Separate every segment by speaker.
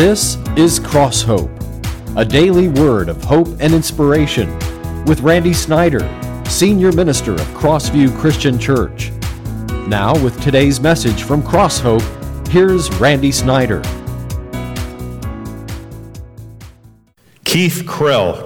Speaker 1: This is Cross Hope, a daily word of hope and inspiration with Randy Snyder, Senior Minister of Crossview Christian Church. Now with today's message from Cross Hope, here's Randy Snyder.
Speaker 2: Keith Krell,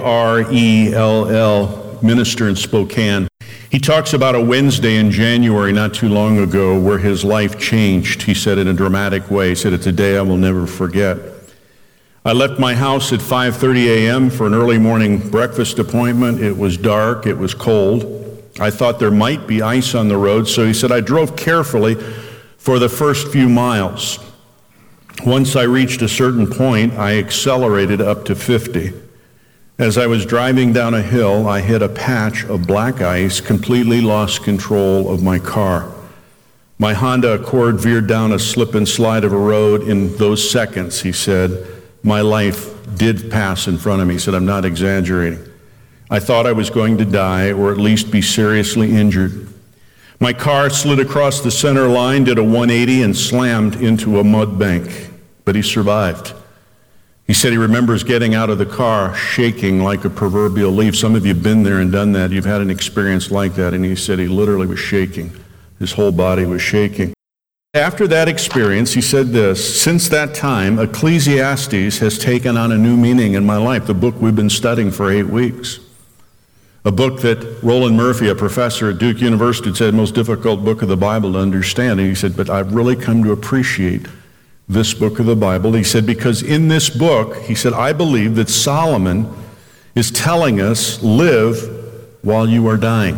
Speaker 2: K-R-E-L-L, minister in Spokane. He talks about a Wednesday in January not too long ago where his life changed. He said in a dramatic way, he said, "It's a day I will never forget. I left my house at 5:30 a.m. for an early morning breakfast appointment. It was dark, it was cold. I thought there might be ice on the road, so he said I drove carefully for the first few miles. Once I reached a certain point, I accelerated up to 50. As I was driving down a hill, I hit a patch of black ice, completely lost control of my car. My Honda Accord veered down a slip and slide of a road. In those seconds," he said, "my life did pass in front of me." He said, "I'm not exaggerating. I thought I was going to die or at least be seriously injured. My car slid across the center line, did a 180, and slammed into a mud bank, but he survived." He said he remembers getting out of the car shaking like a proverbial leaf. Some of you have been there and done that. You've had an experience like that. And he said he literally was shaking. His whole body was shaking. After that experience, he said this, "Since that time, Ecclesiastes has taken on a new meaning in my life," the book we've been studying for 8 weeks. A book that Roland Murphy, a professor at Duke University, said most difficult book of the Bible to understand. And he said, "But I've really come to appreciate this book of the Bible." He said, because in this book, he said, "I believe that Solomon is telling us, live while you are dying.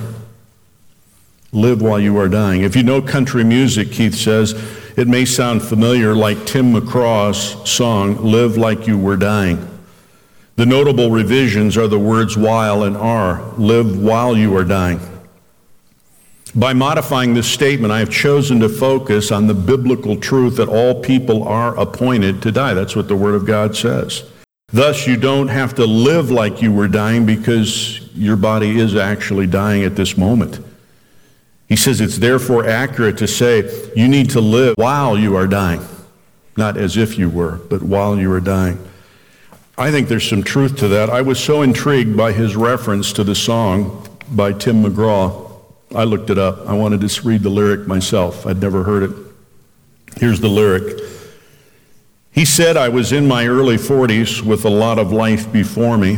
Speaker 2: Live while you are dying." If you know country music, Keith says, it may sound familiar like Tim McGraw's song, "Live Like You Were Dying." The notable revisions are the words while and are. Live while you are dying. By modifying this statement, I have chosen to focus on the biblical truth that all people are appointed to die. That's what the Word of God says. Thus, you don't have to live like you were dying because your body is actually dying at this moment. He says it's therefore accurate to say you need to live while you are dying. Not as if you were, but while you are dying. I think there's some truth to that. I was so intrigued by his reference to the song by Tim McGraw. I looked it up. I wanted to read the lyric myself. I'd never heard it. Here's the lyric. He said, "I was in my early 40s with a lot of life before me,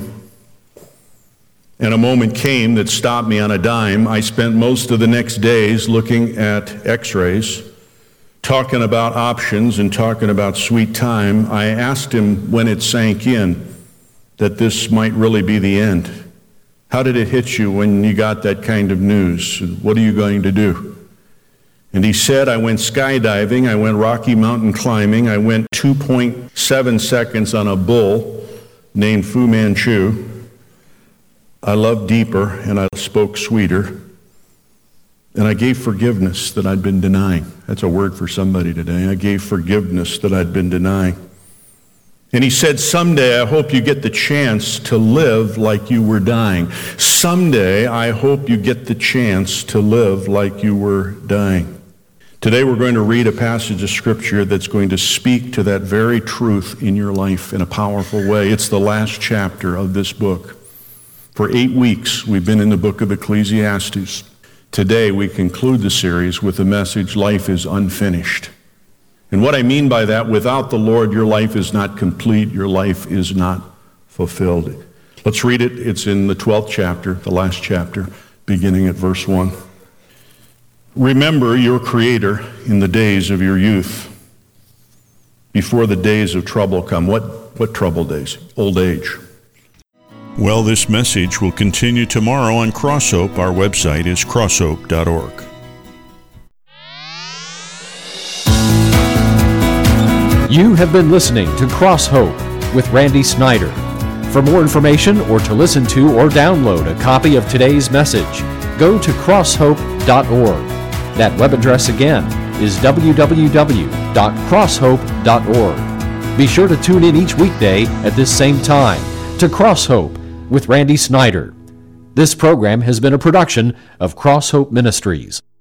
Speaker 2: and a moment came that stopped me on a dime. I spent most of the next days looking at x-rays, talking about options and talking about sweet time. I asked him when it sank in that this might really be the end. How did it hit you when you got that kind of news? What are you going to do?" And he said, "I went skydiving, I went Rocky Mountain climbing, I went 2.7 seconds on a bull named Fu Manchu. I loved deeper and I spoke sweeter. And I gave forgiveness that I'd been denying." That's a word for somebody today. I gave forgiveness that I'd been denying. And he said, "Someday I hope you get the chance to live like you were dying. Someday I hope you get the chance to live like you were dying." Today we're going to read a passage of Scripture that's going to speak to that very truth in your life in a powerful way. It's the last chapter of this book. For 8 weeks we've been in the book of Ecclesiastes. Today we conclude the series with the message, "Life is Unfinished." And what I mean by that, without the Lord, your life is not complete, your life is not fulfilled. Let's read it. It's in the 12th chapter, the last chapter, beginning at verse 1. "Remember your Creator in the days of your youth, before the days of trouble come." What trouble days? Old age.
Speaker 3: Well, this message will continue tomorrow on Cross Hope. Our website is crosshope.org.
Speaker 1: You have been listening to Cross Hope with Randy Snyder. For more information or to listen to or download a copy of today's message, go to crosshope.org. That web address again is www.crosshope.org. Be sure to tune in each weekday at this same time to Cross Hope with Randy Snyder. This program has been a production of Cross Hope Ministries.